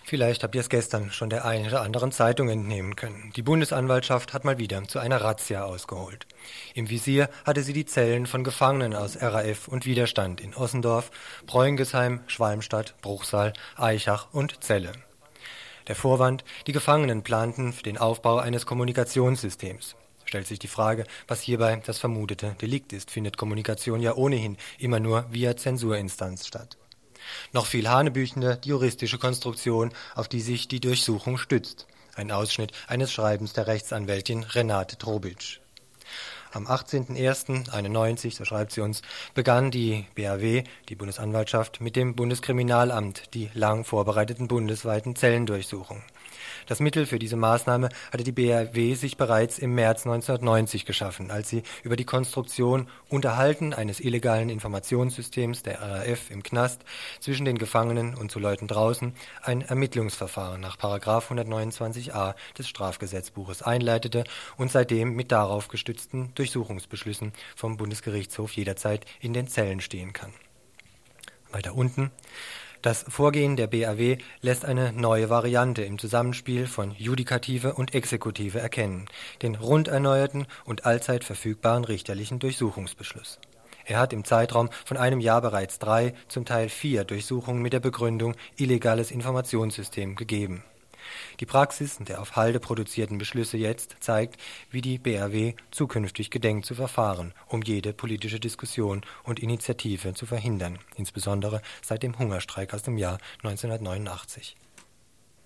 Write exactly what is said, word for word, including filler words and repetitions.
Vielleicht habt ihr es gestern schon der einen oder anderen Zeitung entnehmen können. Die Bundesanwaltschaft hat mal wieder zu einer Razzia ausgeholt. Im Visier hatte sie die Zellen von Gefangenen aus R A F und Widerstand in Ossendorf, Bräungesheim, Schwalmstadt, Bruchsal, Aichach und Celle. Der Vorwand: Die Gefangenen planten für den Aufbau eines Kommunikationssystems. Stellt sich die Frage, was hierbei das vermutete Delikt ist, findet Kommunikation ja ohnehin immer nur via Zensurinstanz statt. Noch viel hanebüchender die juristische Konstruktion, auf die sich die Durchsuchung stützt. Ein Ausschnitt eines Schreibens der Rechtsanwältin Renate Trobitsch. Am achtzehnten ersten einundneunzig, so schreibt sie uns, begann die B A W, die Bundesanwaltschaft, mit dem Bundeskriminalamt die lang vorbereiteten bundesweiten Zellendurchsuchungen. Das Mittel für diese Maßnahme hatte die B A W sich bereits im März neunzehnhundertneunzig geschaffen, als sie über die Konstruktion Unterhalten eines illegalen Informationssystems der R A F im Knast zwischen den Gefangenen und zu Leuten draußen ein Ermittlungsverfahren nach Paragraph hundertneunundzwanzig a des Strafgesetzbuches einleitete und seitdem mit darauf gestützten Durchsuchungsbeschlüssen vom Bundesgerichtshof jederzeit in den Zellen stehen kann. Weiter unten: Das Vorgehen der B A W lässt eine neue Variante im Zusammenspiel von Judikative und Exekutive erkennen, den rund erneuerten und allzeit verfügbaren richterlichen Durchsuchungsbeschluss. Er hat im Zeitraum von einem Jahr bereits drei, zum Teil vier Durchsuchungen mit der Begründung illegales Informationssystem gegeben. Die Praxis der auf Halde produzierten Beschlüsse jetzt zeigt, wie die B A W zukünftig gedenkt zu verfahren, um jede politische Diskussion und Initiative zu verhindern, insbesondere seit dem Hungerstreik aus dem Jahr neunzehnhundertneunundachtzig.